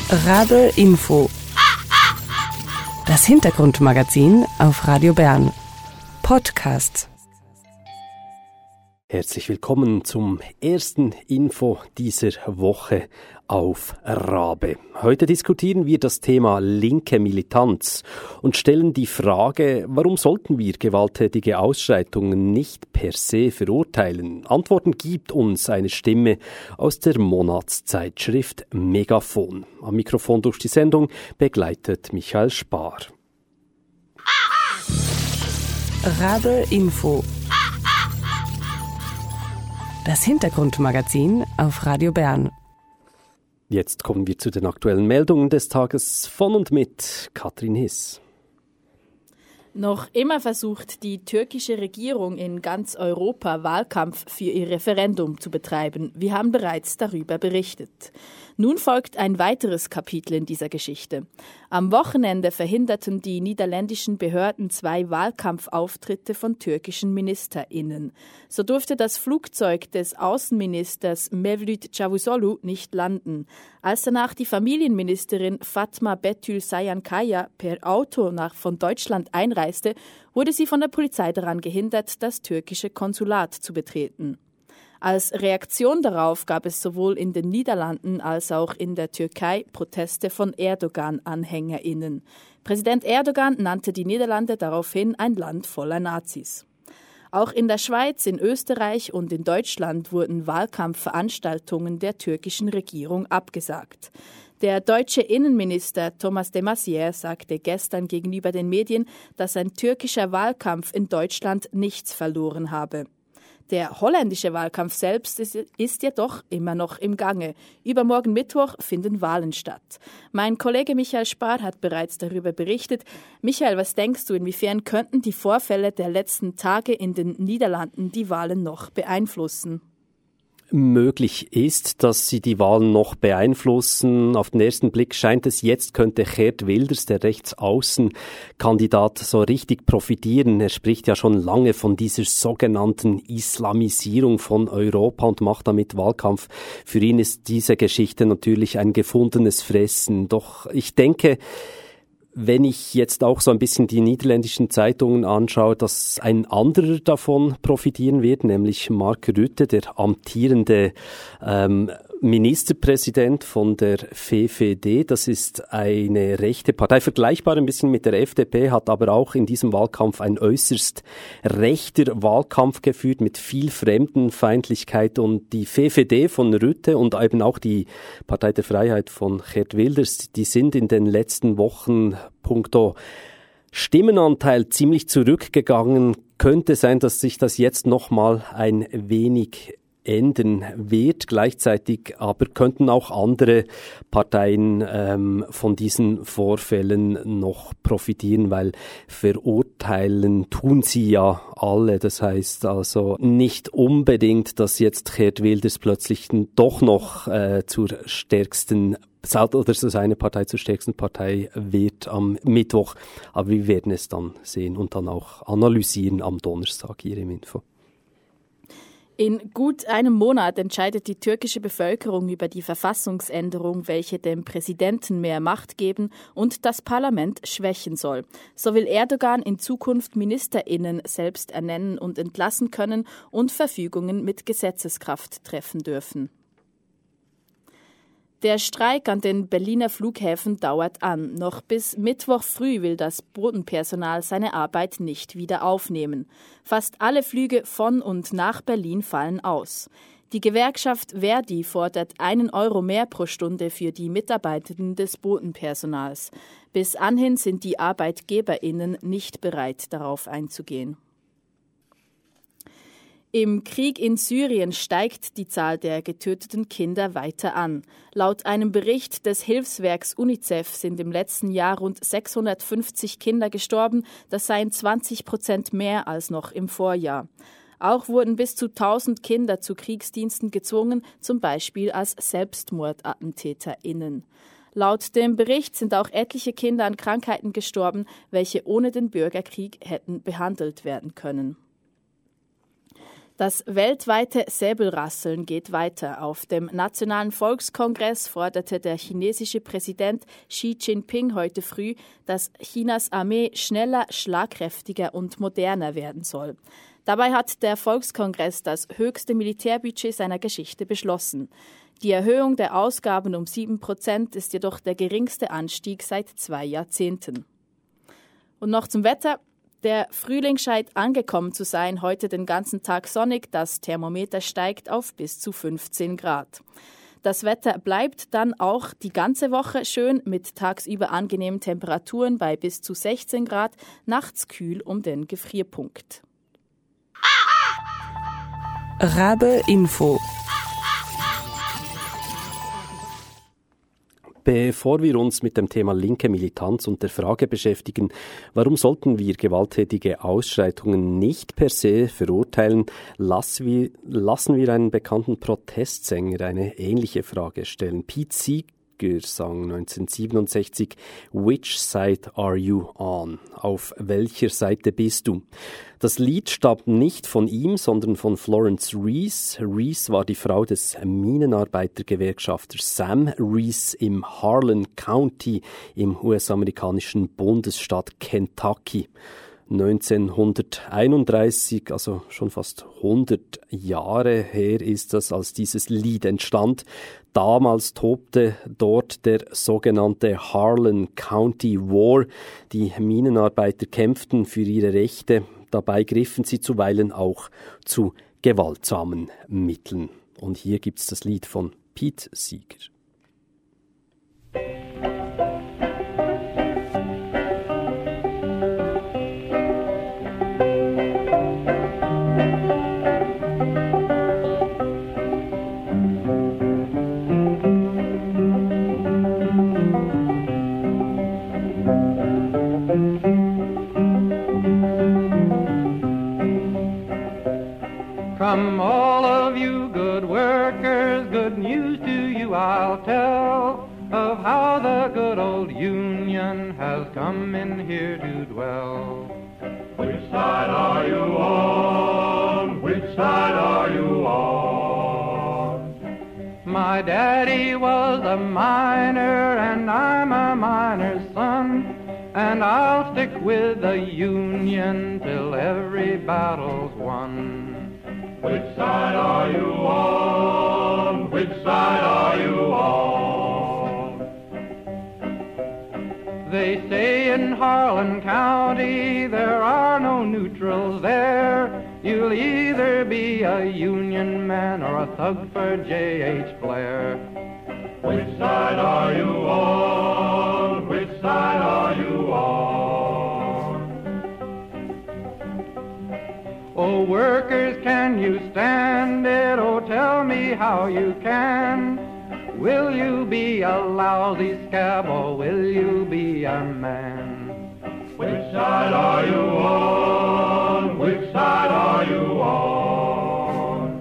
Radl Info. Das Hintergrundmagazin auf Radio Bern. Podcast. Herzlich willkommen zum ersten Info dieser Woche auf Rabe. Heute diskutieren wir das Thema linke Militanz und stellen die Frage, warum sollten wir gewalttätige Ausschreitungen nicht per se verurteilen? Antworten gibt uns eine Stimme aus der Monatszeitschrift Megafon. Am Mikrofon durch die Sendung begleitet Michael Spar. Radl Info. Das Hintergrundmagazin auf Radio Bern. Jetzt kommen wir zu den aktuellen Meldungen des Tages von und mit Katrin Hiss. Noch immer versucht die türkische Regierung in ganz Europa Wahlkampf für ihr Referendum zu betreiben. Wir haben bereits darüber berichtet. Nun folgt ein weiteres Kapitel in dieser Geschichte. Am Wochenende verhinderten die niederländischen Behörden 2 Wahlkampfauftritte von türkischen MinisterInnen. So durfte das Flugzeug des Außenministers Mevlüt Çavuşoğlu nicht landen. Als danach die Familienministerin Fatma Betül Sayankaya per Auto von Deutschland einreiste, wurde sie von der Polizei daran gehindert, das türkische Konsulat zu betreten. Als Reaktion darauf gab es sowohl in den Niederlanden als auch in der Türkei Proteste von Erdogan-AnhängerInnen. Präsident Erdogan nannte die Niederlande daraufhin ein Land voller Nazis. Auch in der Schweiz, in Österreich und in Deutschland wurden Wahlkampfveranstaltungen der türkischen Regierung abgesagt. Der deutsche Innenminister Thomas de Maizière sagte gestern gegenüber den Medien, dass ein türkischer Wahlkampf in Deutschland nichts verloren habe. Der holländische Wahlkampf selbst ist jedoch immer noch im Gange. Übermorgen Mittwoch finden Wahlen statt. Mein Kollege Michael Spar hat bereits darüber berichtet. Michael, was denkst du, inwiefern könnten die Vorfälle der letzten Tage in den Niederlanden die Wahlen noch beeinflussen? Möglich ist, dass sie die Wahlen noch beeinflussen. Auf den ersten Blick scheint es, jetzt könnte Geert Wilders, der Rechtsaußenkandidat, so richtig profitieren. Er spricht ja schon lange von dieser sogenannten Islamisierung von Europa und macht damit Wahlkampf. Für ihn ist diese Geschichte natürlich ein gefundenes Fressen. Doch ich denke, wenn ich jetzt auch so ein bisschen die niederländischen Zeitungen anschaue, dass ein anderer davon profitieren wird, nämlich Mark Rutte, der amtierende Ministerpräsident von der VVD. Das ist eine rechte Partei, vergleichbar ein bisschen mit der FDP, hat aber auch in diesem Wahlkampf ein äußerst rechter Wahlkampf geführt mit viel Fremdenfeindlichkeit. Und die VVD von Rutte und eben auch die Partei der Freiheit von Geert Wilders, die sind in den letzten Wochen punkto Stimmenanteil ziemlich zurückgegangen. Könnte sein, dass sich das jetzt nochmal ein wenig ändern wird. Gleichzeitig aber könnten auch andere Parteien von diesen Vorfällen noch profitieren, weil verurteilen tun sie ja alle. Das heißt also nicht unbedingt, dass jetzt Geert Wilders plötzlich doch noch zur stärksten oder so seine Partei zur stärksten Partei wird am Mittwoch. Aber wir werden es dann sehen und dann auch analysieren am Donnerstag hier im Info. In gut einem Monat entscheidet die türkische Bevölkerung über die Verfassungsänderung, welche dem Präsidenten mehr Macht geben und das Parlament schwächen soll. So will Erdogan in Zukunft MinisterInnen selbst ernennen und entlassen können und Verfügungen mit Gesetzeskraft treffen dürfen. Der Streik an den Berliner Flughäfen dauert an. Noch bis Mittwoch früh will das Bodenpersonal seine Arbeit nicht wieder aufnehmen. Fast alle Flüge von und nach Berlin fallen aus. Die Gewerkschaft Verdi fordert 1 Euro mehr pro Stunde für die Mitarbeitenden des Bodenpersonals. Bis anhin sind die ArbeitgeberInnen nicht bereit, darauf einzugehen. Im Krieg in Syrien steigt die Zahl der getöteten Kinder weiter an. Laut einem Bericht des Hilfswerks UNICEF sind im letzten Jahr rund 650 Kinder gestorben. Das seien 20% mehr als noch im Vorjahr. Auch wurden bis zu 1000 Kinder zu Kriegsdiensten gezwungen, zum Beispiel als SelbstmordattentäterInnen. Laut dem Bericht sind auch etliche Kinder an Krankheiten gestorben, welche ohne den Bürgerkrieg hätten behandelt werden können. Das weltweite Säbelrasseln geht weiter. Auf dem Nationalen Volkskongress forderte der chinesische Präsident Xi Jinping heute früh, dass Chinas Armee schneller, schlagkräftiger und moderner werden soll. Dabei hat der Volkskongress das höchste Militärbudget seiner Geschichte beschlossen. Die Erhöhung der Ausgaben um 7% ist jedoch der geringste Anstieg seit 2 Jahrzehnten. Und noch zum Wetter. Der Frühling scheint angekommen zu sein, heute den ganzen Tag sonnig, das Thermometer steigt auf bis zu 15 Grad. Das Wetter bleibt dann auch die ganze Woche schön mit tagsüber angenehmen Temperaturen bei bis zu 16 Grad, nachts kühl um den Gefrierpunkt. Rabe Info. Bevor wir uns mit dem Thema linke Militanz und der Frage beschäftigen, warum sollten wir gewalttätige Ausschreitungen nicht per se verurteilen, lassen wir einen bekannten Protestsänger eine ähnliche Frage stellen. Pete Seeger sang 1967 "Which side are you on?" Auf welcher Seite bist du? Das Lied stammt nicht von ihm, sondern von Florence Reese. Reese war die Frau des Minenarbeitergewerkschafters Sam Reese im Harlan County im US-amerikanischen Bundesstaat Kentucky. 1931, also schon fast 100 Jahre her ist das, als dieses Lied entstand. Damals tobte dort der sogenannte Harlan County War. Die Minenarbeiter kämpften für ihre Rechte. Dabei griffen sie zuweilen auch zu gewaltsamen Mitteln. Und hier gibt's das Lied von Pete Seeger. From all of you good workers, good news to you I'll tell of how the good old Union has come in here to dwell. Which side are you on? Which side are you on? My daddy was a miner and I'm a miner's son, and I'll stick with the Union till every battle's won. Which side are you on? Which side are you on? They say in Harlan County there are no neutrals there. You'll either be a Union man or a thug for J.H. Blair. Which side are you on? Which side are you on? Oh, workers, can you stand it? Oh, tell me how you can. Will you be a lousy scab or will you be a man? Which side are you on? Which side are you on?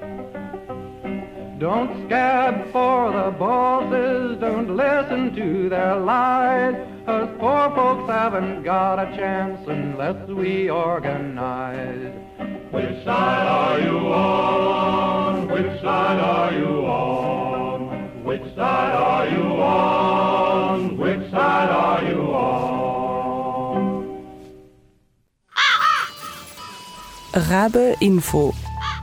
Don't scab for the bosses, don't listen to their lies. Us poor folks haven't got a chance unless we organize. Which side are you on? Which side are you on? Which side are you on? Which side are you on? Rabe Info.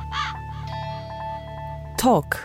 Talk.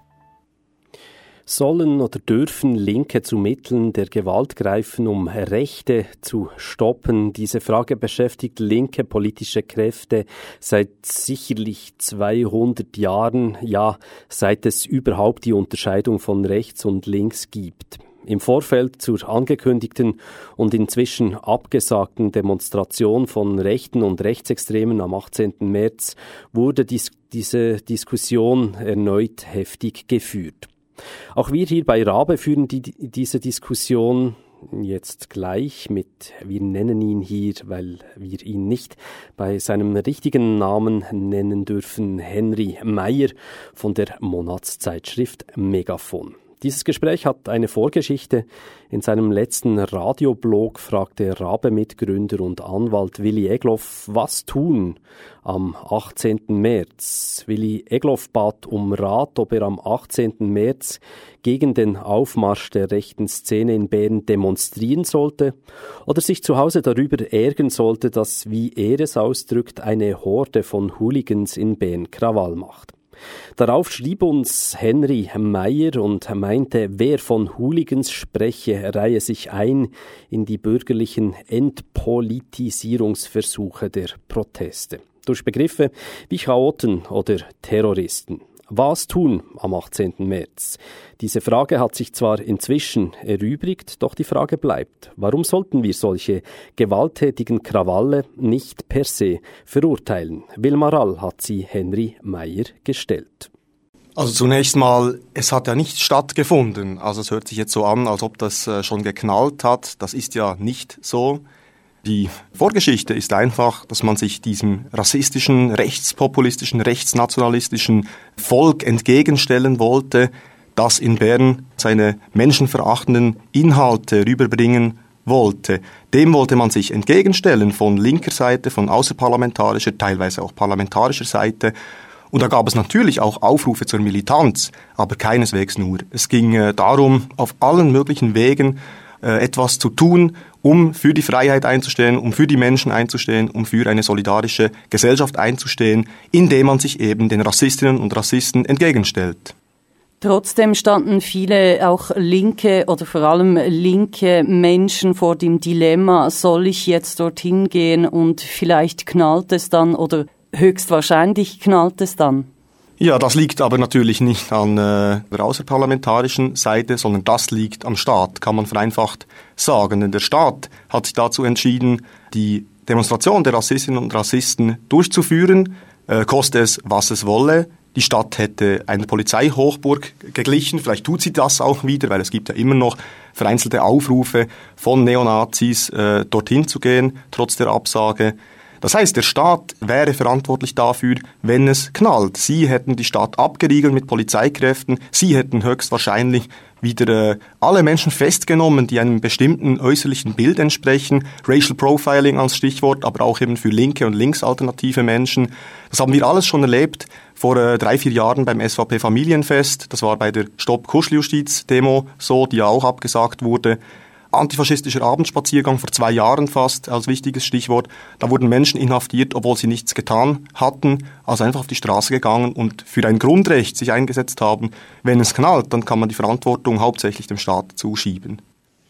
Sollen oder dürfen Linke zu Mitteln der Gewalt greifen, um Rechte zu stoppen? Diese Frage beschäftigt linke politische Kräfte seit sicherlich 200 Jahren, ja, seit es überhaupt die Unterscheidung von rechts und links gibt. Im Vorfeld zur angekündigten und inzwischen abgesagten Demonstration von Rechten und Rechtsextremen am 18. März wurde diese Diskussion erneut heftig geführt. Auch wir hier bei Rabe führen diese Diskussion jetzt gleich mit, wir nennen ihn hier, weil wir ihn nicht bei seinem richtigen Namen nennen dürfen, Henry Meyer von der Monatszeitschrift Megafon. Dieses Gespräch hat eine Vorgeschichte. In seinem letzten Radioblog fragte Rabe-Mitgründer und Anwalt Willi Egloff, was tun am 18. März. Willi Egloff bat um Rat, ob er am 18. März gegen den Aufmarsch der rechten Szene in Bern demonstrieren sollte oder sich zu Hause darüber ärgern sollte, dass, wie er es ausdrückt, eine Horde von Hooligans in Bern Krawall macht. Darauf schrieb uns Henry Meyer und meinte, wer von Hooligans spreche, reihe sich ein in die bürgerlichen Entpolitisierungsversuche der Proteste. Durch Begriffe wie Chaoten oder Terroristen. Was tun am 18. März? Diese Frage hat sich zwar inzwischen erübrigt, doch die Frage bleibt. Warum sollten wir solche gewalttätigen Krawalle nicht per se verurteilen? Wilma Rall hat sie Henry Meyer gestellt. Also zunächst mal, es hat ja nicht stattgefunden. Also es hört sich jetzt so an, als ob das schon geknallt hat. Das ist ja nicht so. Die Vorgeschichte ist einfach, dass man sich diesem rassistischen, rechtspopulistischen, rechtsnationalistischen Volk entgegenstellen wollte, das in Bern seine menschenverachtenden Inhalte rüberbringen wollte. Dem wollte man sich entgegenstellen von linker Seite, von außerparlamentarischer, teilweise auch parlamentarischer Seite. Und da gab es natürlich auch Aufrufe zur Militanz, aber keineswegs nur. Es ging darum, auf allen möglichen Wegen etwas zu tun, um für die Freiheit einzustehen, um für die Menschen einzustehen, um für eine solidarische Gesellschaft einzustehen, indem man sich eben den Rassistinnen und Rassisten entgegenstellt. Trotzdem standen viele auch linke oder vor allem linke Menschen vor dem Dilemma, soll ich jetzt dorthin gehen und vielleicht knallt es dann oder höchstwahrscheinlich knallt es dann? Ja, das liegt aber natürlich nicht an der außerparlamentarischen Seite, sondern das liegt am Staat, kann man vereinfacht sagen. Denn der Staat hat sich dazu entschieden, die Demonstration der Rassistinnen und Rassisten durchzuführen, koste es, was es wolle. Die Stadt hätte einer Polizeihochburg geglichen, vielleicht tut sie das auch wieder, weil es gibt ja immer noch vereinzelte Aufrufe von Neonazis, dorthin zu gehen, trotz der Absage. Das heißt, der Staat wäre verantwortlich dafür, wenn es knallt. Sie hätten die Stadt abgeriegelt mit Polizeikräften. Sie hätten höchstwahrscheinlich wieder alle Menschen festgenommen, die einem bestimmten äußerlichen Bild entsprechen. Racial Profiling als Stichwort, aber auch eben für linke und linksalternative Menschen. Das haben wir alles schon erlebt vor 3-4 Jahren beim SVP Familienfest. Das war bei der Stopp-Kuscheljustiz-Demo so, die ja auch abgesagt wurde. Antifaschistischer Abendspaziergang vor 2 Jahren fast als wichtiges Stichwort. Da wurden Menschen inhaftiert, obwohl sie nichts getan hatten, also einfach auf die Straße gegangen und für ein Grundrecht sich eingesetzt haben. Wenn es knallt, dann kann man die Verantwortung hauptsächlich dem Staat zuschieben.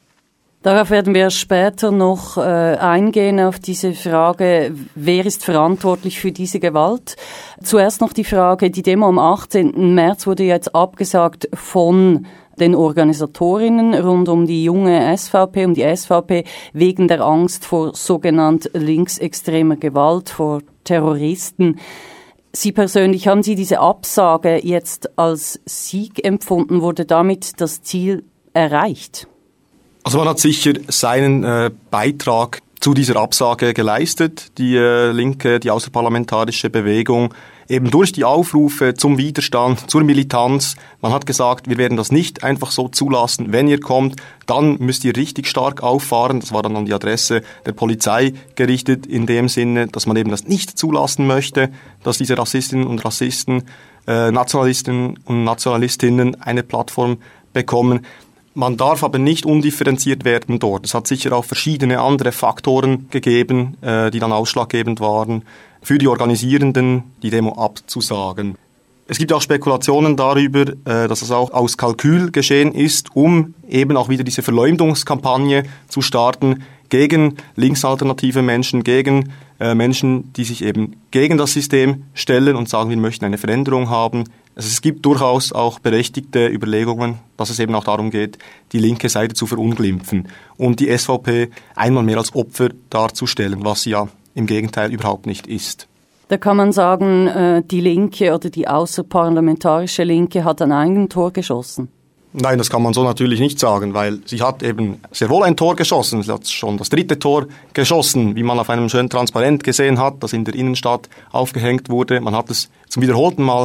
Darauf werden wir später noch eingehen, auf diese Frage, wer ist verantwortlich für diese Gewalt. Zuerst noch die Frage, die Demo am 18. März wurde jetzt abgesagt von den Organisatorinnen rund um die junge SVP, um die SVP, wegen der Angst vor sogenannt linksextremer Gewalt, vor Terroristen. Sie persönlich, haben Sie diese Absage jetzt als Sieg empfunden? Wurde damit das Ziel erreicht? Also man hat sicher seinen Beitrag zu dieser Absage geleistet, die linke, die außerparlamentarische Bewegung, eben durch die Aufrufe zum Widerstand, zur Militanz. Man hat gesagt, wir werden das nicht einfach so zulassen. Wenn ihr kommt, dann müsst ihr richtig stark auffahren. Das war dann an die Adresse der Polizei gerichtet, in dem Sinne, dass man eben das nicht zulassen möchte, dass diese Rassistinnen und Rassisten, Nationalistinnen und Nationalistinnen eine Plattform bekommen. Man darf aber nicht undifferenziert werden dort. Es hat sicher auch verschiedene andere Faktoren gegeben, die dann ausschlaggebend waren, für die Organisierenden die Demo abzusagen. Es gibt auch Spekulationen darüber, dass es auch aus Kalkül geschehen ist, um eben auch wieder diese Verleumdungskampagne zu starten gegen linksalternative Menschen, gegen Menschen, die sich eben gegen das System stellen und sagen, wir möchten eine Veränderung haben. Also es gibt durchaus auch berechtigte Überlegungen, dass es eben auch darum geht, die linke Seite zu verunglimpfen und die SVP einmal mehr als Opfer darzustellen, was sie ja im Gegenteil überhaupt nicht ist. Da kann man sagen, die Linke oder die außerparlamentarische Linke hat ein Eigentor geschossen. Nein, das kann man so natürlich nicht sagen, weil sie hat eben sehr wohl ein Tor geschossen. Sie hat schon das 3. Tor geschossen, wie man auf einem schönen Transparent gesehen hat, das in der Innenstadt aufgehängt wurde. Man hat es zum wiederholten Mal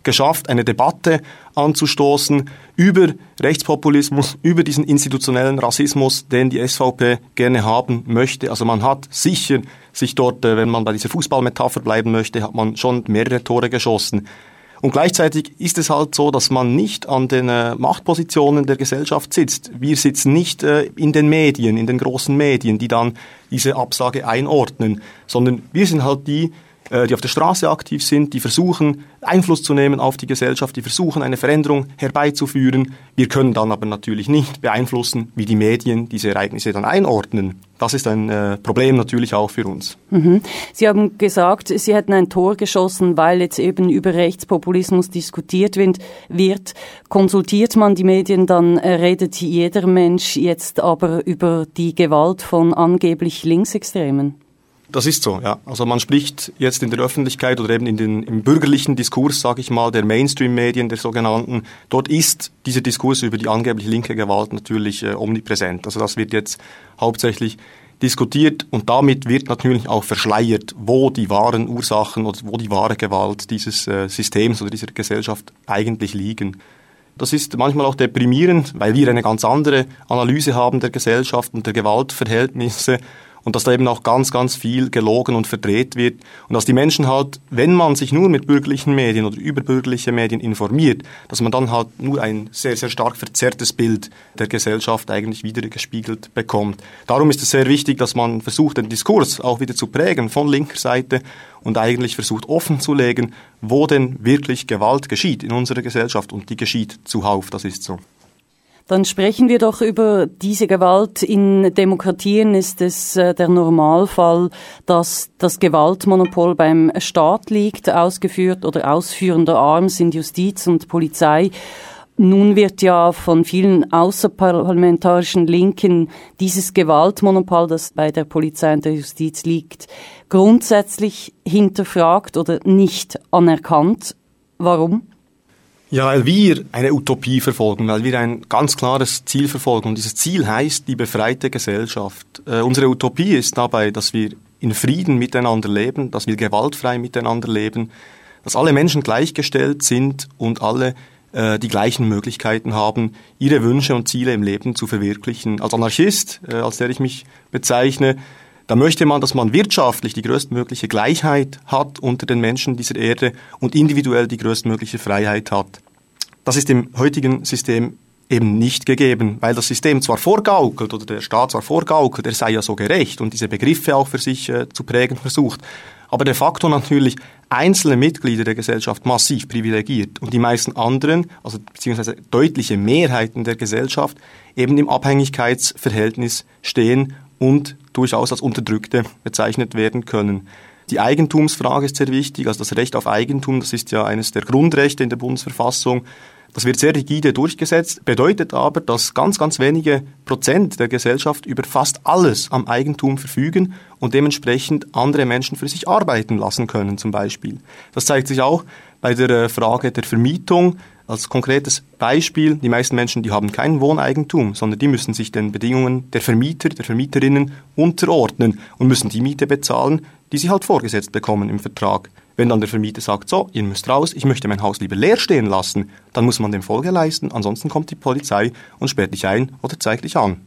geschafft, eine Debatte anzustoßen über Rechtspopulismus, über diesen institutionellen Rassismus, den die SVP gerne haben möchte. Also man hat sicher sich dort, wenn man bei dieser Fußballmetapher bleiben möchte, hat man schon mehrere Tore geschossen. Und gleichzeitig ist es halt so, dass man nicht an den Machtpositionen der Gesellschaft sitzt. Wir sitzen nicht in den Medien, in den großen Medien, die dann diese Absage einordnen, sondern wir sind halt die auf der Straße aktiv sind, die versuchen, Einfluss zu nehmen auf die Gesellschaft, die versuchen, eine Veränderung herbeizuführen. Wir können dann aber natürlich nicht beeinflussen, wie die Medien diese Ereignisse dann einordnen. Das ist ein Problem natürlich auch für uns. Mhm. Sie haben gesagt, Sie hätten ein Tor geschossen, weil jetzt eben über Rechtspopulismus diskutiert wird. Konsultiert man die Medien, dann redet jeder Mensch jetzt aber über die Gewalt von angeblich Linksextremen. Das ist so, ja. Also man spricht jetzt in der Öffentlichkeit oder eben im bürgerlichen Diskurs, sage ich mal, der Mainstream-Medien, der sogenannten, dort ist dieser Diskurs über die angeblich linke Gewalt natürlich omnipräsent. Also das wird jetzt hauptsächlich diskutiert und damit wird natürlich auch verschleiert, wo die wahren Ursachen oder wo die wahre Gewalt dieses Systems oder dieser Gesellschaft eigentlich liegen. Das ist manchmal auch deprimierend, weil wir eine ganz andere Analyse haben der Gesellschaft und der Gewaltverhältnisse. Und dass da eben auch ganz, ganz viel gelogen und verdreht wird. Und dass die Menschen halt, wenn man sich nur mit bürgerlichen Medien oder über bürgerliche Medien informiert, dass man dann halt nur ein sehr, sehr stark verzerrtes Bild der Gesellschaft eigentlich wiedergespiegelt bekommt. Darum ist es sehr wichtig, dass man versucht, den Diskurs auch wieder zu prägen von linker Seite und eigentlich versucht, offen zu legen, wo denn wirklich Gewalt geschieht in unserer Gesellschaft. Und die geschieht zuhauf, das ist so. Dann sprechen wir doch über diese Gewalt. In Demokratien ist es der Normalfall, dass das Gewaltmonopol beim Staat liegt, ausgeführt oder ausführender Arm sind Justiz und Polizei. Nun wird ja von vielen außerparlamentarischen Linken dieses Gewaltmonopol, das bei der Polizei und der Justiz liegt, grundsätzlich hinterfragt oder nicht anerkannt. Warum? Ja, weil wir eine Utopie verfolgen, weil wir ein ganz klares Ziel verfolgen. Und dieses Ziel heißt die befreite Gesellschaft. Unsere Utopie ist dabei, dass wir in Frieden miteinander leben, dass wir gewaltfrei miteinander leben, dass alle Menschen gleichgestellt sind und alle die gleichen Möglichkeiten haben, ihre Wünsche und Ziele im Leben zu verwirklichen. Als Anarchist, als der ich mich bezeichne, da möchte man, dass man wirtschaftlich die größtmögliche Gleichheit hat unter den Menschen dieser Erde und individuell die größtmögliche Freiheit hat. Das ist im heutigen System eben nicht gegeben, weil das System zwar vorgaukelt oder der Staat zwar vorgaukelt, er sei ja so gerecht und diese Begriffe auch für sich zu prägen versucht, aber de facto natürlich einzelne Mitglieder der Gesellschaft massiv privilegiert und die meisten anderen, also beziehungsweise deutliche Mehrheiten der Gesellschaft, eben im Abhängigkeitsverhältnis stehen und durchaus als Unterdrückte bezeichnet werden können. Die Eigentumsfrage ist sehr wichtig, also das Recht auf Eigentum, das ist ja eines der Grundrechte in der Bundesverfassung. Das wird sehr rigide durchgesetzt, bedeutet aber, dass ganz, ganz wenige Prozent der Gesellschaft über fast alles am Eigentum verfügen und dementsprechend andere Menschen für sich arbeiten lassen können zum Beispiel. Das zeigt sich auch bei der Frage der Vermietung. Als konkretes Beispiel, die meisten Menschen, die haben kein Wohneigentum, sondern die müssen sich den Bedingungen der Vermieter, der Vermieterinnen unterordnen und müssen die Miete bezahlen, die sie halt vorgesetzt bekommen im Vertrag. Wenn dann der Vermieter sagt, so, ihr müsst raus, ich möchte mein Haus lieber leer stehen lassen, dann muss man dem Folge leisten, ansonsten kommt die Polizei und sperrt dich ein oder zeigt dich an.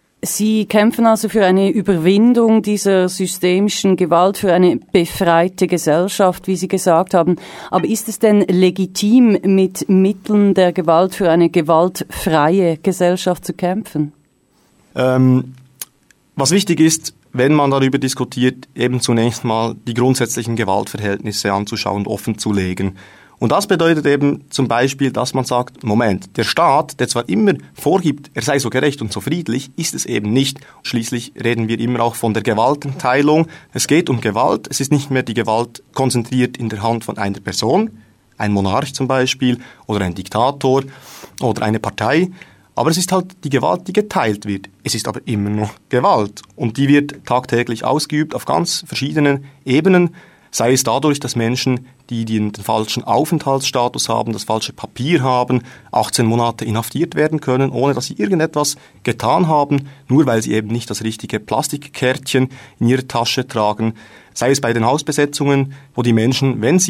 Sie kämpfen also für eine Überwindung dieser systemischen Gewalt, für eine befreite Gesellschaft, wie Sie gesagt haben. Aber ist es denn legitim, mit Mitteln der Gewalt für eine gewaltfreie Gesellschaft zu kämpfen? Was wichtig ist, wenn man darüber diskutiert, eben zunächst mal die grundsätzlichen Gewaltverhältnisse anzuschauen, offen zu legen. Und das bedeutet eben zum Beispiel, dass man sagt, Moment, der Staat, der zwar immer vorgibt, er sei so gerecht und so friedlich, ist es eben nicht. Schließlich reden wir immer auch von der Gewaltenteilung. Es geht um Gewalt, es ist nicht mehr die Gewalt konzentriert in der Hand von einer Person, ein Monarch zum Beispiel, oder ein Diktator oder eine Partei, aber es ist halt die Gewalt, die geteilt wird. Es ist aber immer noch Gewalt und die wird tagtäglich ausgeübt auf ganz verschiedenen Ebenen, sei es dadurch, dass Menschen, die den falschen Aufenthaltsstatus haben, das falsche Papier haben, 18 Monate inhaftiert werden können, ohne dass sie irgendetwas getan haben, nur weil sie eben nicht das richtige Plastikkärtchen in ihrer Tasche tragen. Sei es bei den Hausbesetzungen, wo die Menschen, wenn sie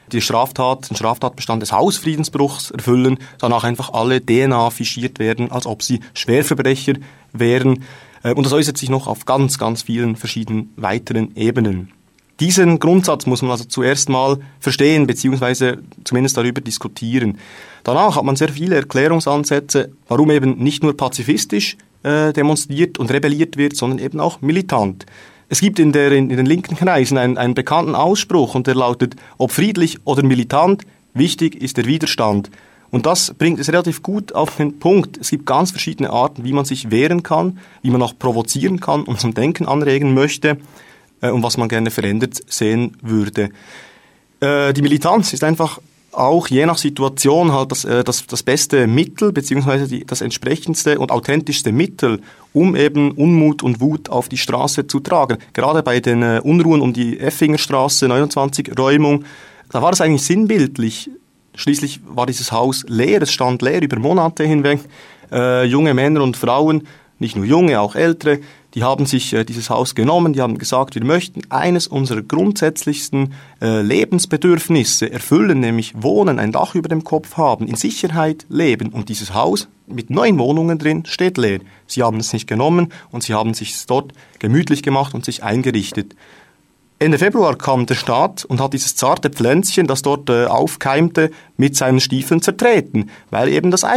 den Straftatbestand des Hausfriedensbruchs erfüllen, danach einfach alle DNA fischiert werden, als ob sie Schwerverbrecher wären. Und das äußert sich noch auf ganz, ganz vielen verschiedenen weiteren Ebenen. Diesen Grundsatz muss man also zuerst mal verstehen, beziehungsweise zumindest darüber diskutieren. Danach hat man sehr viele Erklärungsansätze, warum eben nicht nur pazifistisch demonstriert und rebelliert wird, sondern eben auch militant. Es gibt in den linken Kreisen einen bekannten Ausspruch und der lautet, ob friedlich oder militant, wichtig ist der Widerstand. Und das bringt es relativ gut auf den Punkt. Es gibt ganz verschiedene Arten, wie man sich wehren kann, wie man auch provozieren kann und zum Denken anregen möchte und was man gerne verändert sehen würde. Die Militanz ist einfach auch je nach Situation halt das beste Mittel beziehungsweise das entsprechendste und authentischste Mittel, um eben Unmut und Wut auf die Straße zu tragen. Gerade bei den Unruhen um die Effingerstraße 29 Räumung, da war es eigentlich sinnbildlich. Schließlich war dieses Haus leer, es stand leer über Monate hinweg. Junge Männer und Frauen, nicht nur junge, auch ältere, die haben sich dieses Haus genommen, die haben gesagt, wir möchten eines unserer grundsätzlichsten Lebensbedürfnisse erfüllen, nämlich wohnen, ein Dach über dem Kopf haben, in Sicherheit leben. Und dieses Haus mit 9 Wohnungen drin steht leer. Sie haben es nicht genommen und sie haben sich dort gemütlich gemacht und sich eingerichtet. Ende Februar kam der Staat und hat dieses zarte Pflänzchen, das dort aufkeimte, mit seinen Stiefeln zertreten, weil eben das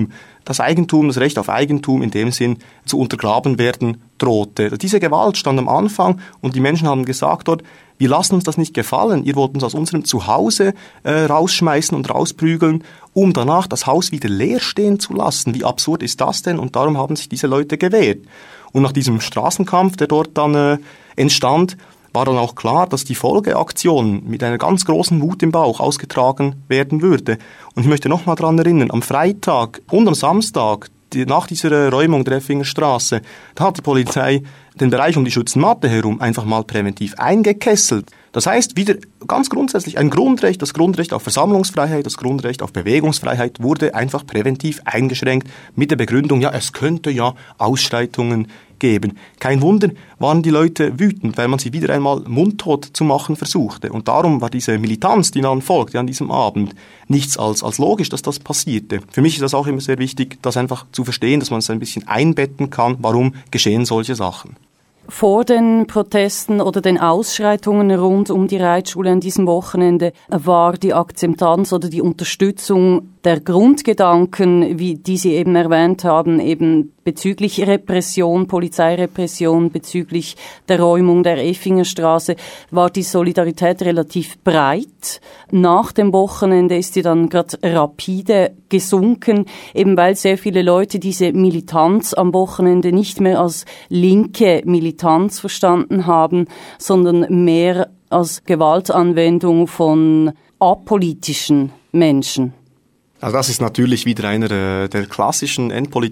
Recht auf Eigentum in dem Sinn zu untergraben werden drohte. Diese Gewalt stand am Anfang und die Menschen haben gesagt dort, wir lassen uns das nicht gefallen, ihr wollt uns aus unserem Zuhause rausschmeißen und rausprügeln, um danach das Haus wieder leer stehen zu lassen. Wie absurd ist das denn? Und darum haben sich diese Leute gewehrt. Und nach diesem Straßenkampf, der dort dann entstand, war dann auch klar, dass die Folgeaktion mit einer ganz großen Wut im Bauch ausgetragen werden würde. Und ich möchte nochmal daran erinnern, am Freitag und am Samstag, nach dieser Räumung der Effingerstraße, da hat die Polizei den Bereich um die Schützenmatte herum einfach mal präventiv eingekesselt. Das heißt, wieder ganz grundsätzlich ein Grundrecht, das Grundrecht auf Versammlungsfreiheit, das Grundrecht auf Bewegungsfreiheit wurde einfach präventiv eingeschränkt mit der Begründung, ja, es könnte ja Ausschreitungen geben. Kein Wunder waren die Leute wütend, weil man sie wieder einmal mundtot zu machen versuchte. Und darum war diese Militanz, die dann folgte an diesem Abend, nichts als logisch, dass das passierte. Für mich ist das auch immer sehr wichtig, das einfach zu verstehen, dass man es ein bisschen einbetten kann, warum geschehen solche Sachen. Vor den Protesten oder den Ausschreitungen rund um die Reitschule an diesem Wochenende war die Akzeptanz oder die Unterstützung der Grundgedanken, wie die Sie eben erwähnt haben, eben bezüglich Repression, Polizeirepression, bezüglich der Räumung der Effingerstraße, war die Solidarität relativ breit. Nach dem Wochenende ist sie dann gerade rapide gesunken, eben weil sehr viele Leute diese Militanz am Wochenende nicht mehr als linke Militanz verstanden haben, sondern mehr als Gewaltanwendung von apolitischen Menschen. Also das ist natürlich wieder einer der klassischen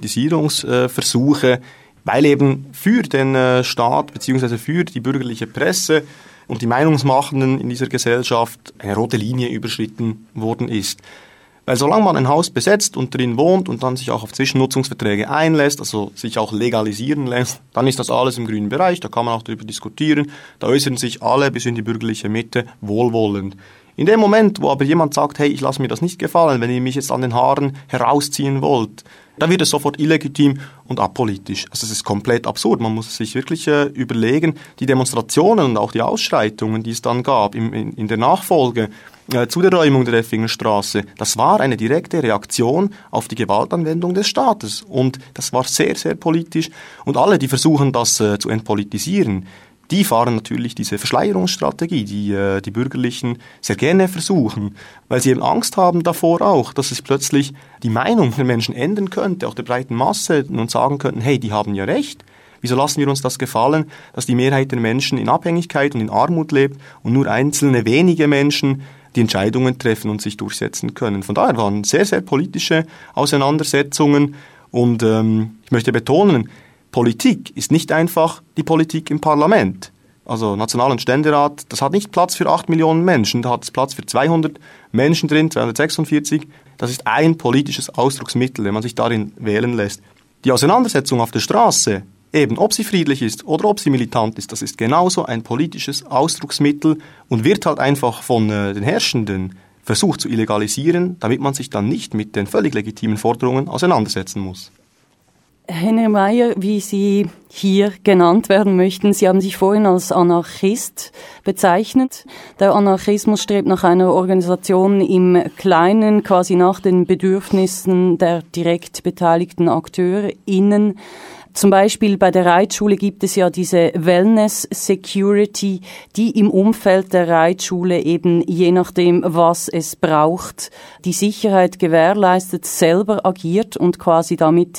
Entpolitisierungsversuche, weil eben für den Staat bzw. für die bürgerliche Presse und die Meinungsmachenden in dieser Gesellschaft eine rote Linie überschritten worden ist. Weil solange man ein Haus besetzt und drin wohnt und dann sich auch auf Zwischennutzungsverträge einlässt, also sich auch legalisieren lässt, dann ist das alles im grünen Bereich, da kann man auch darüber diskutieren, da äußern sich alle bis in die bürgerliche Mitte wohlwollend. In dem Moment, wo aber jemand sagt, hey, ich lasse mir das nicht gefallen, wenn ihr mich jetzt an den Haaren herausziehen wollt, dann wird es sofort illegitim und apolitisch. Also es ist komplett absurd. Man muss sich wirklich überlegen, die Demonstrationen und auch die Ausschreitungen, die es dann gab in der Nachfolge zu der Räumung der Effingerstraße, das war eine direkte Reaktion auf die Gewaltanwendung des Staates. Und das war sehr, sehr politisch. Und alle, die versuchen, das zu entpolitisieren, die fahren natürlich diese Verschleierungsstrategie, die die Bürgerlichen sehr gerne versuchen, weil sie eben Angst haben davor auch, dass es plötzlich die Meinung der Menschen ändern könnte, auch der breiten Masse, und sagen könnten, hey, die haben ja recht. Wieso lassen wir uns das gefallen, dass die Mehrheit der Menschen in Abhängigkeit und in Armut lebt und nur einzelne wenige Menschen die Entscheidungen treffen und sich durchsetzen können. Von daher waren sehr, sehr politische Auseinandersetzungen und ich möchte betonen, Politik ist nicht einfach die Politik im Parlament. Also National- und Ständerat, das hat nicht Platz für 8 Millionen Menschen, da hat es Platz für 200 Menschen drin, 246. Das ist ein politisches Ausdrucksmittel, wenn man sich darin wählen lässt. Die Auseinandersetzung auf der Straße, Eben, ob sie friedlich ist oder ob sie militant ist, das ist genauso ein politisches Ausdrucksmittel und wird halt einfach von den Herrschenden versucht zu illegalisieren, damit man sich dann nicht mit den völlig legitimen Forderungen auseinandersetzen muss. Henry Meyer, wie Sie hier genannt werden möchten, Sie haben sich vorhin als Anarchist bezeichnet. Der Anarchismus strebt nach einer Organisation im Kleinen, quasi nach den Bedürfnissen der direkt beteiligten AkteurInnen. Zum Beispiel bei der Reitschule gibt es ja diese Wellness Security, die im Umfeld der Reitschule eben je nachdem, was es braucht, die Sicherheit gewährleistet, selber agiert und damit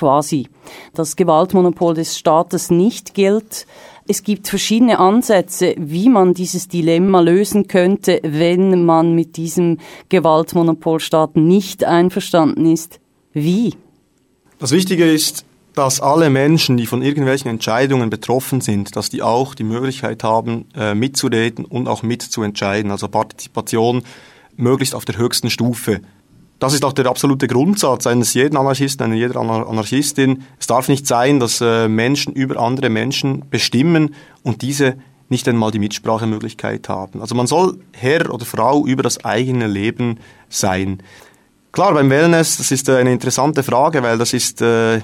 das Gewaltmonopol des Staates nicht gilt. Es gibt verschiedene Ansätze, wie man dieses Dilemma lösen könnte, wenn man mit diesem Gewaltmonopolstaat nicht einverstanden ist. Wie? Das Wichtige ist, dass alle Menschen, die von irgendwelchen Entscheidungen betroffen sind, dass die auch die Möglichkeit haben, mitzureden und auch mitzuentscheiden. Also Partizipation möglichst auf der höchsten Stufe. Das ist auch der absolute Grundsatz eines jeden Anarchisten, einer jeder Anarchistin. Es darf nicht sein, dass Menschen über andere Menschen bestimmen und diese nicht einmal die Mitsprachemöglichkeit haben. Also man soll Herr oder Frau über das eigene Leben sein. Klar, beim Wellness, das ist eine interessante Frage, weil das ist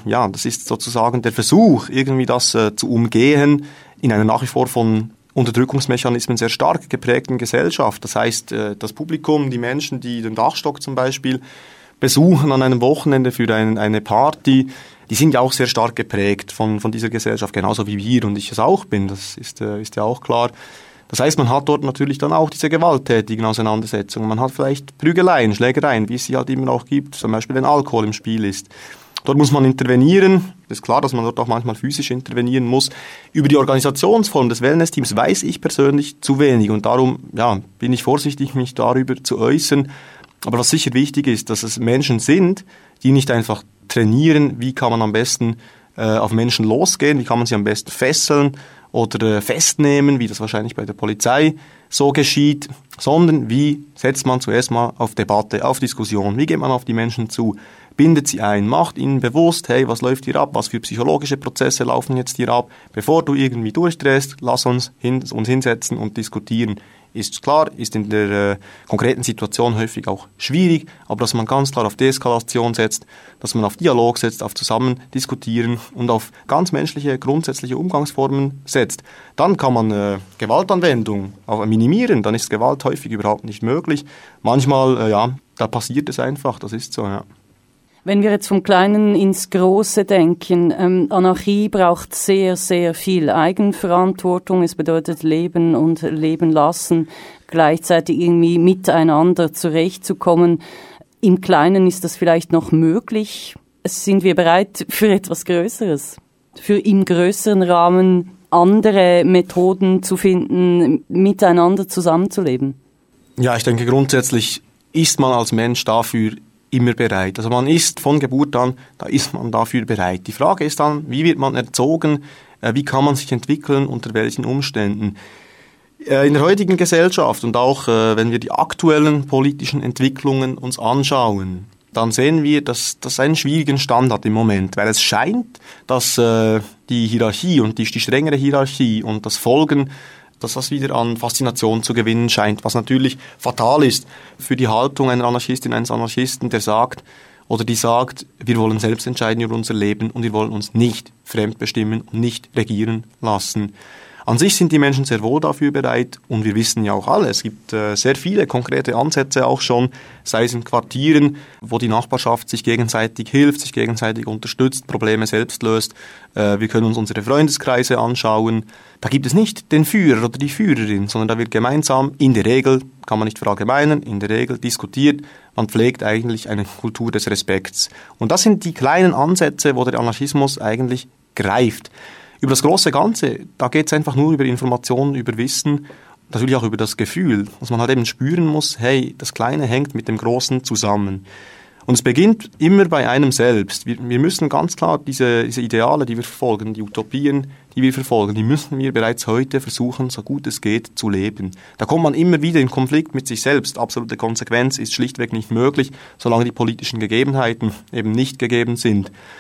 sozusagen der Versuch, irgendwie das zu umgehen in einer nach wie vor von Unterdrückungsmechanismen sehr stark geprägten Gesellschaft. Das heißt, das Publikum, die Menschen, die den Dachstock zum Beispiel besuchen an einem Wochenende für eine Party, die sind ja auch sehr stark geprägt von dieser Gesellschaft, genauso wie wir und ich es auch bin, das ist ja auch klar. Das heißt, man hat dort natürlich dann auch diese gewalttätigen Auseinandersetzungen. Man hat vielleicht Prügeleien, Schlägereien, wie es sie halt immer auch gibt, zum Beispiel wenn Alkohol im Spiel ist. Dort muss man intervenieren. Es ist klar, dass man dort auch manchmal physisch intervenieren muss. Über die Organisationsform des Wellness-Teams weiß ich persönlich zu wenig und darum bin ich vorsichtig, mich darüber zu äußern. Aber was sicher wichtig ist, dass es Menschen sind, die nicht einfach trainieren, wie kann man am besten auf Menschen losgehen, wie kann man sie am besten fesseln oder festnehmen, wie das wahrscheinlich bei der Polizei so geschieht, sondern wie setzt man zuerst mal auf Debatte, auf Diskussion, wie geht man auf die Menschen zu, bindet sie ein, macht ihnen bewusst, hey, was läuft hier ab, was für psychologische Prozesse laufen jetzt hier ab, bevor du irgendwie durchdrehst, lass uns hinsetzen und diskutieren. Ist klar, ist in der konkreten Situation häufig auch schwierig, aber dass man ganz klar auf Deeskalation setzt, dass man auf Dialog setzt, auf zusammen diskutieren und auf ganz menschliche, grundsätzliche Umgangsformen setzt. Dann kann man Gewaltanwendung auch minimieren, dann ist Gewalt häufig überhaupt nicht möglich. Manchmal, da passiert es einfach, das ist so, ja. Wenn wir jetzt vom Kleinen ins Große denken, Anarchie braucht sehr, sehr viel Eigenverantwortung. Es bedeutet Leben und Leben lassen, gleichzeitig irgendwie miteinander zurechtzukommen. Im Kleinen ist das vielleicht noch möglich. Sind wir bereit für etwas Größeres? Für im größeren Rahmen andere Methoden zu finden, miteinander zusammenzuleben? Ja, ich denke grundsätzlich ist man als Mensch dafür immer bereit. Also man ist von Geburt an, da ist man dafür bereit. Die Frage ist dann, wie wird man erzogen, wie kann man sich entwickeln, unter welchen Umständen. In der heutigen Gesellschaft und auch wenn wir die aktuellen politischen Entwicklungen uns anschauen, dann sehen wir, dass das einen schwierigen Stand hat im Moment, weil es scheint, dass die Hierarchie und die strengere Hierarchie und das Folgen, dass das wieder an Faszination zu gewinnen scheint, was natürlich fatal ist für die Haltung einer Anarchistin, eines Anarchisten, der sagt oder die sagt, wir wollen selbst entscheiden über unser Leben und wir wollen uns nicht fremdbestimmen und nicht regieren lassen. An sich sind die Menschen sehr wohl dafür bereit und wir wissen ja auch alle, es gibt sehr viele konkrete Ansätze auch schon, sei es in Quartieren, wo die Nachbarschaft sich gegenseitig hilft, sich gegenseitig unterstützt, Probleme selbst löst. Wir können uns unsere Freundeskreise anschauen. Da gibt es nicht den Führer oder die Führerin, sondern da wird gemeinsam, in der Regel, kann man nicht verallgemeinern, in der Regel diskutiert, man pflegt eigentlich eine Kultur des Respekts. Und das sind die kleinen Ansätze, wo der Anarchismus eigentlich greift. Über das große Ganze, da geht es einfach nur über Informationen, über Wissen, natürlich auch über das Gefühl, dass man halt eben spüren muss, hey, das Kleine hängt mit dem Großen zusammen. Und es beginnt immer bei einem selbst. Wir müssen ganz klar diese Ideale, die wir verfolgen, die Utopien, die wir verfolgen, die müssen wir bereits heute versuchen, so gut es geht, zu leben. Da kommt man immer wieder in Konflikt mit sich selbst. Absolute Konsequenz ist schlichtweg nicht möglich, solange die politischen Gegebenheiten eben nicht gegeben sind.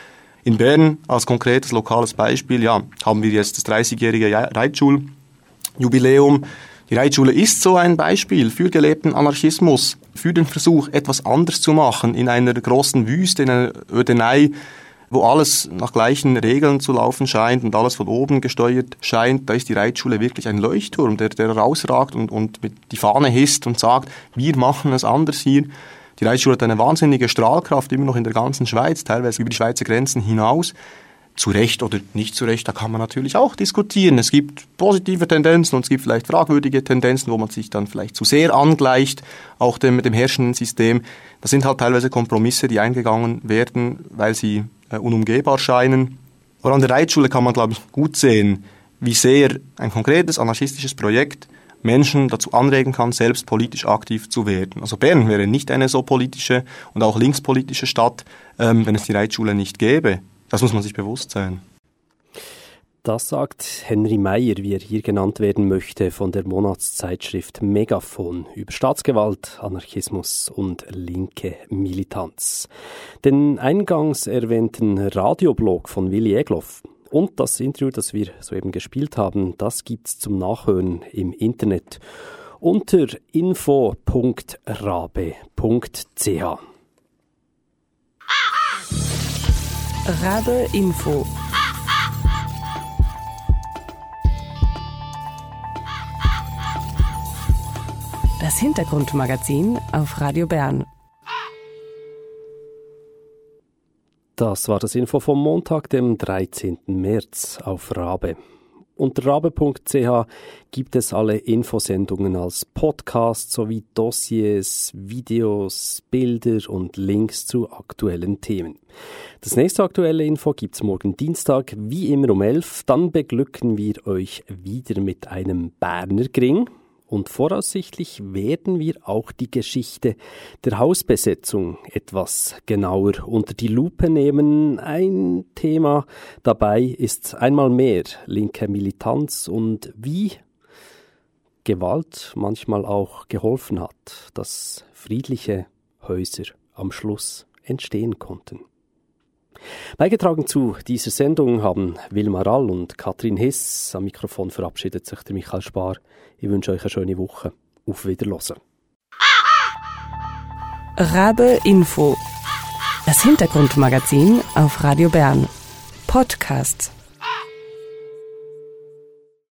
In Bern als konkretes lokales Beispiel, haben wir jetzt das 30-jährige Reitschuljubiläum. Die Reitschule ist so ein Beispiel für gelebten Anarchismus, für den Versuch, etwas anders zu machen in einer großen Wüste, in einer Ödenei, wo alles nach gleichen Regeln zu laufen scheint und alles von oben gesteuert scheint. Da ist die Reitschule wirklich ein Leuchtturm, der rausragt und mit die Fahne hisst und sagt, wir machen es anders hier. Die Reitschule hat eine wahnsinnige Strahlkraft, immer noch in der ganzen Schweiz, teilweise über die Schweizer Grenzen hinaus. Zu Recht oder nicht zu Recht, da kann man natürlich auch diskutieren. Es gibt positive Tendenzen und es gibt vielleicht fragwürdige Tendenzen, wo man sich dann vielleicht zu sehr angleicht, auch dem herrschenden System. Das sind halt teilweise Kompromisse, die eingegangen werden, weil sie unumgehbar scheinen. Aber an der Reitschule kann man, glaube ich, gut sehen, wie sehr ein konkretes anarchistisches Projekt Menschen dazu anregen kann, selbst politisch aktiv zu werden. Also Bern wäre nicht eine so politische und auch linkspolitische Stadt, wenn es die Reitschule nicht gäbe. Das muss man sich bewusst sein. Das sagt Henry Meyer, wie er hier genannt werden möchte, von der Monatszeitschrift Megafon über Staatsgewalt, Anarchismus und linke Militanz. Den eingangs erwähnten Radioblog von Willi Egloff und das Interview, das wir soeben gespielt haben, das gibt's zum Nachhören im Internet unter info.rabe.ch. Rabe Info. Das Hintergrundmagazin auf Radio Bern. Das war das Info vom Montag, dem 13. März auf Rabe. Unter rabe.ch gibt es alle Infosendungen als Podcast sowie Dossiers, Videos, Bilder und Links zu aktuellen Themen. Das nächste aktuelle Info gibt's morgen Dienstag, wie immer um 11. Dann beglücken wir euch wieder mit einem Berner Gring. Und voraussichtlich werden wir auch die Geschichte der Hausbesetzung etwas genauer unter die Lupe nehmen. Ein Thema dabei ist einmal mehr linke Militanz und wie Gewalt manchmal auch geholfen hat, dass friedliche Häuser am Schluss entstehen konnten. Beigetragen zu dieser Sendung haben Wilma Rall und Katrin Hiss. Am Mikrofon verabschiedet sich der Michael Spar. Ich wünsche euch eine schöne Woche. Auf Wiederhören. Rabe Info. Das Hintergrundmagazin auf Radio Bern. Podcast.